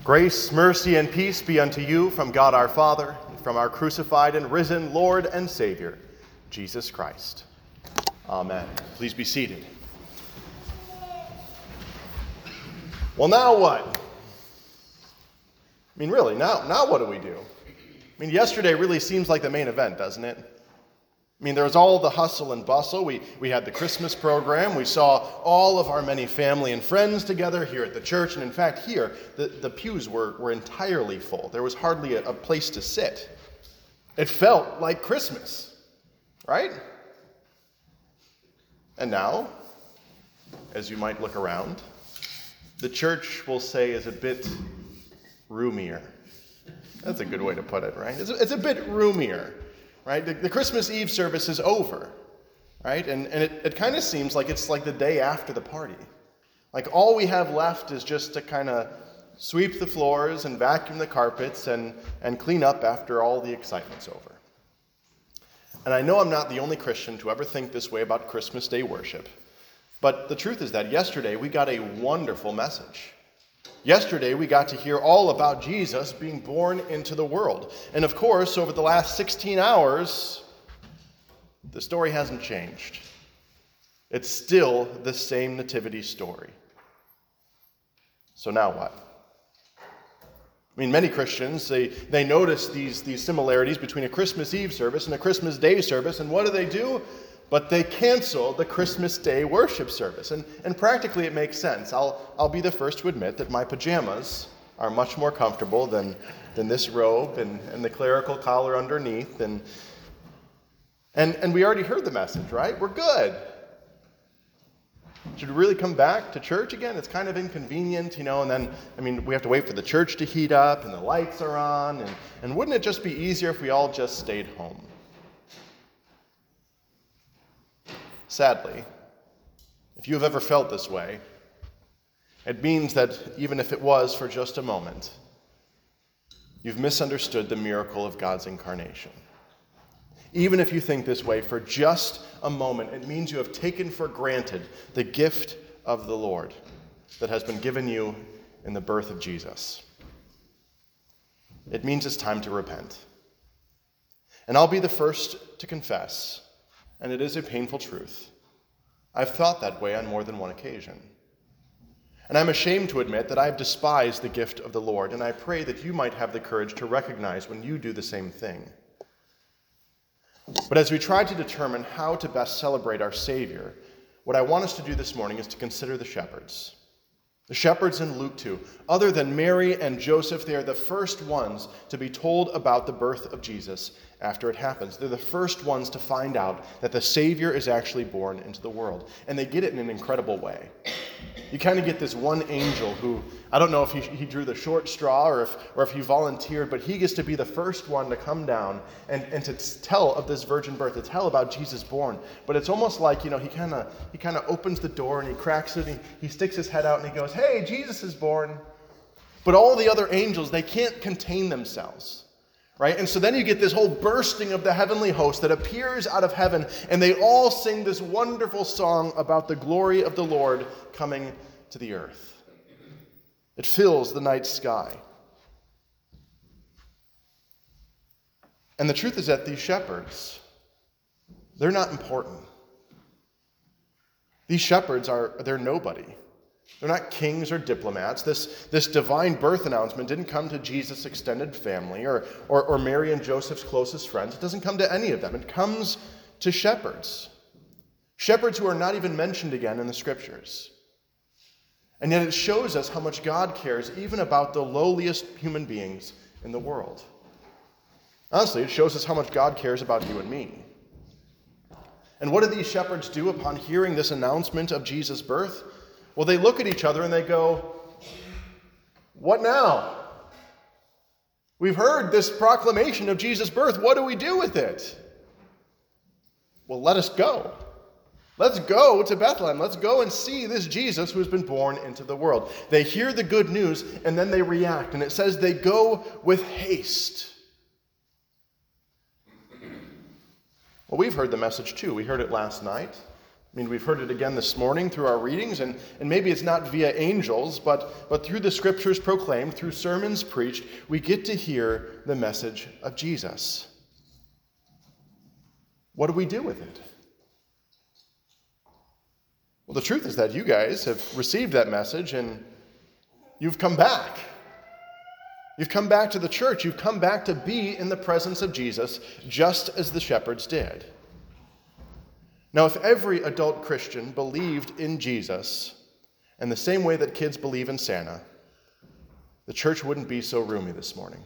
Grace, mercy, and peace be unto you from God our Father, and from our crucified and risen Lord and Savior, Jesus Christ. Amen. Please be seated. Well, now what? Really, now what do we do? Yesterday really seems like the main event, doesn't it? There was all the hustle and bustle. We had the Christmas program. We saw all of our many family and friends together here at the church. And in fact, here, the pews were entirely full. There was hardly a place to sit. It felt like Christmas, right? And now, as you might look around, the church, we'll say, is a bit roomier. That's a good way to put it, right? It's a bit roomier. Right? The Christmas Eve service is over, right? And it kind of seems like it's like the day after the party. Like all we have left is just to kind of sweep the floors and vacuum the carpets and clean up after all the excitement's over. And I know I'm not the only Christian to ever think this way about Christmas Day worship, but the truth is that yesterday we got a wonderful message. Yesterday, we got to hear all about Jesus being born into the world. And of course, over the last 16 hours, the story hasn't changed. It's still the same nativity story. So now what? Many Christians, they notice these similarities between a Christmas Eve service and a Christmas Day service, and what do? But they cancel the Christmas Day worship service. And practically it makes sense. I'll be the first to admit that my pajamas are much more comfortable than this robe and the clerical collar underneath. And we already heard the message, right? We're good. Should we really come back to church again? It's kind of inconvenient, and then, we have to wait for the church to heat up and the lights are on. And wouldn't it just be easier if we all just stayed home? Sadly, if you have ever felt this way, it means that even if it was for just a moment, you've misunderstood the miracle of God's incarnation. Even if you think this way for just a moment, it means you have taken for granted the gift of the Lord that has been given you in the birth of Jesus. It means it's time to repent. And I'll be the first to confess, and it is a painful truth, I've thought that way on more than one occasion. And I'm ashamed to admit that I've despised the gift of the Lord, and I pray that you might have the courage to recognize when you do the same thing. But as we try to determine how to best celebrate our Savior, what I want us to do this morning is to consider the shepherds. The shepherds in Luke 2. Other than Mary and Joseph, they are the first ones to be told about the birth of Jesus after it happens. They're the first ones to find out that the Savior is actually born into the world. And they get it in an incredible way. You kind of get this one angel who, I don't know if he drew the short straw or if he volunteered, but he gets to be the first one to come down and to tell of this virgin birth, to tell about Jesus born. But it's almost like, he kind of opens the door and he cracks it and he sticks his head out and he goes, "Hey, Jesus is born." But all the other angels, they can't contain themselves. Right? And so then you get this whole bursting of the heavenly host that appears out of heaven, and they all sing this wonderful song about the glory of the Lord coming to the earth. It fills the night sky. And the truth is that these shepherds, they're not important. These shepherds they're nobody. They're not kings or diplomats. This divine birth announcement didn't come to Jesus' extended family or Mary and Joseph's closest friends. It doesn't come to any of them. It comes to shepherds. Shepherds who are not even mentioned again in the scriptures. And yet it shows us how much God cares even about the lowliest human beings in the world. Honestly, it shows us how much God cares about you and me. And what do these shepherds do upon hearing this announcement of Jesus' birth? Well, they look at each other and they go, "What now? We've heard this proclamation of Jesus' birth. What do we do with it?" Well, let us go. Let's go to Bethlehem. Let's go and see this Jesus who has been born into the world. They hear the good news and then they react. And it says they go with haste. Well, we've heard the message too. We heard it last night. I mean, we've heard it again this morning through our readings, and maybe it's not via angels, but through the scriptures proclaimed, through sermons preached, we get to hear the message of Jesus. What do we do with it? Well, the truth is that you guys have received that message and you've come back. You've come back to the church. You've come back to be in the presence of Jesus, just as the shepherds did. Now, if every adult Christian believed in Jesus in the same way that kids believe in Santa, the church wouldn't be so roomy this morning.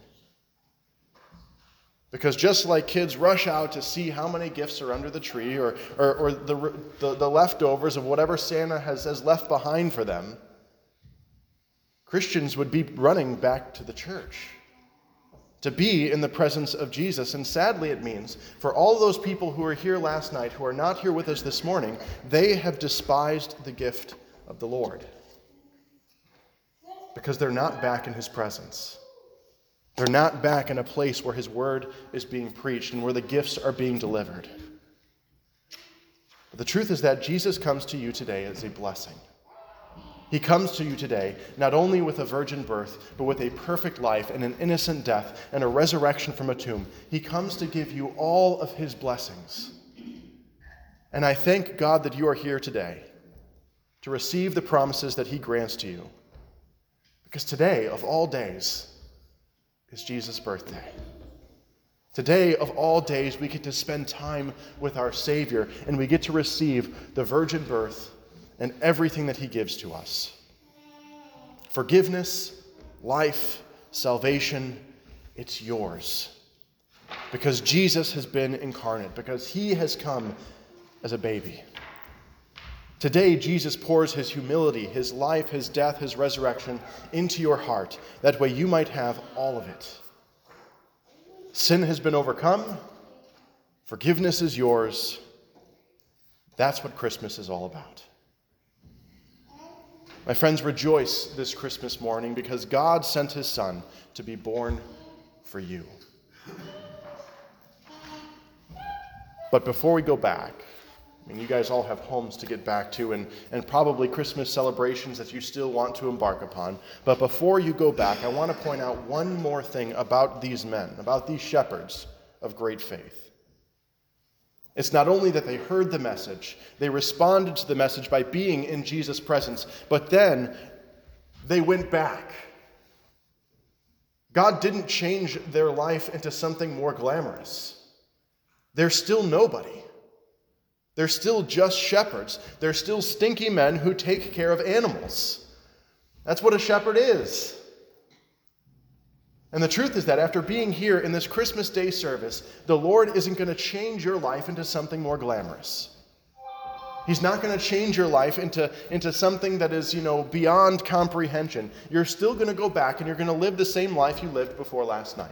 Because just like kids rush out to see how many gifts are under the tree or the leftovers of whatever Santa has left behind for them, Christians would be running back to the church to be in the presence of Jesus. And sadly, it means for all those people who were here last night, who are not here with us this morning, they have despised the gift of the Lord because they're not back in his presence. They're not back in a place where his word is being preached and where the gifts are being delivered. But the truth is that Jesus comes to you today as a blessing. He comes to you today not only with a virgin birth, but with a perfect life and an innocent death and a resurrection from a tomb. He comes to give you all of his blessings. And I thank God that you are here today to receive the promises that he grants to you. Because today, of all days, is Jesus' birthday. Today, of all days, we get to spend time with our Savior, and we get to receive the virgin birth and everything that he gives to us. Forgiveness, life, salvation, it's yours. Because Jesus has been incarnate, because he has come as a baby. Today, Jesus pours his humility, his life, his death, his resurrection into your heart. That way you might have all of it. Sin has been overcome. Forgiveness is yours. That's what Christmas is all about. My friends, rejoice this Christmas morning because God sent his Son to be born for you. But before we go back, I mean, you guys all have homes to get back to and probably Christmas celebrations that you still want to embark upon. But before you go back, I want to point out one more thing about these men, about these shepherds of great faith. It's not only that they heard the message, they responded to the message by being in Jesus' presence, but then they went back. God didn't change their life into something more glamorous. They're still nobody. They're still just shepherds. They're still stinky men who take care of animals. That's what a shepherd is. And the truth is that after being here in this Christmas Day service, the Lord isn't going to change your life into something more glamorous. He's not going to change your life into something that is, beyond comprehension. You're still going to go back and you're going to live the same life you lived before last night.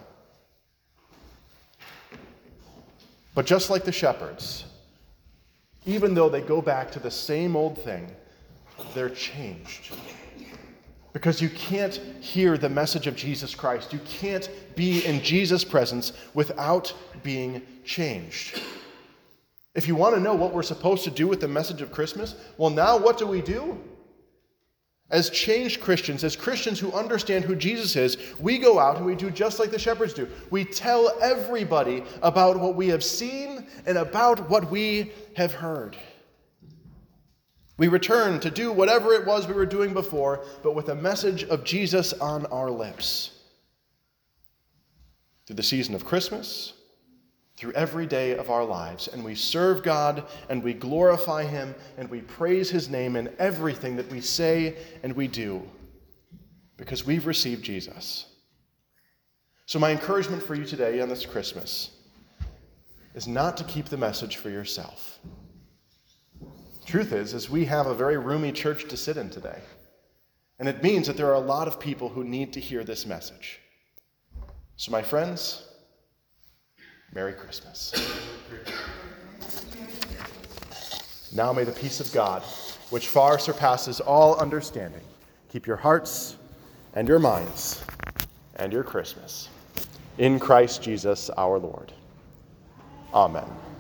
But just like the shepherds, even though they go back to the same old thing, they're changed. Because you can't hear the message of Jesus Christ. You can't be in Jesus' presence without being changed. If you want to know what we're supposed to do with the message of Christmas, well, now what do? As changed Christians, as Christians who understand who Jesus is, we go out and we do just like the shepherds do. We tell everybody about what we have seen and about what we have heard. We return to do whatever it was we were doing before, but with a message of Jesus on our lips. Through the season of Christmas, through every day of our lives, and we serve God, and we glorify him, and we praise his name in everything that we say and we do, because we've received Jesus. So my encouragement for you today on this Christmas is not to keep the message for yourself. Truth is we have a very roomy church to sit in today. And it means that there are a lot of people who need to hear this message. So my friends, Merry Christmas. Now may the peace of God, which far surpasses all understanding, keep your hearts and your minds and your Christmas in Christ Jesus our Lord. Amen.